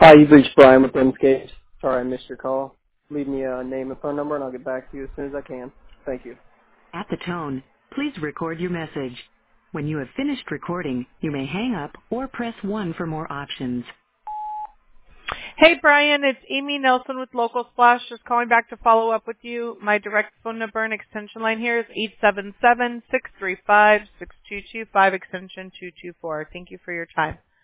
Hi, you've reached Brian with Rimscape. Sorry I missed your call. Leave me a name and phone number, and I'll get back to you as soon as I can. Thank you. At the tone, please record your message. When you have finished recording, you may hang up or press 1 for more options. Hey, Brian, it's Amy Nelson with Local Splash. Just calling back to follow up with you. My direct phone number and extension line here is 877-635-6225, extension 224. Thank you for your time.